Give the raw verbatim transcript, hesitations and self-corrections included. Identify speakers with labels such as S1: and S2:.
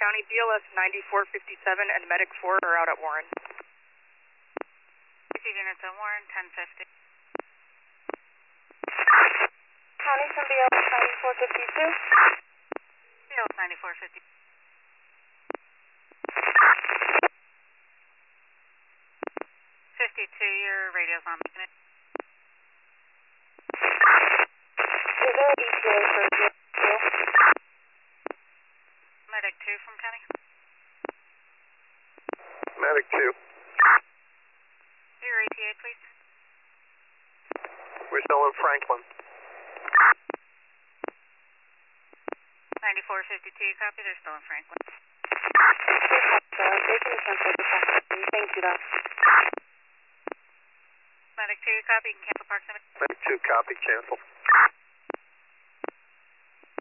S1: County, B L S ninety-four fifty-seven and Medic four are out at Warren.
S2: Receive units at Warren, ten fifty.
S3: County from B L S ninety-four fifty-two.
S2: B L S ninety-four fifty. fifty-two, your radio's not making it.
S3: Is there an E T A for you?
S2: Medic two from County.
S4: Medic two.
S2: Your E T A, please.
S4: We're still in Franklin.
S2: ninety-four fifty-two, copy, they're still in Franklin.
S3: Thank you, Doc.
S2: Medic two, copy, you can cancel Park Cemetery.
S4: Medic two, copy, cancel.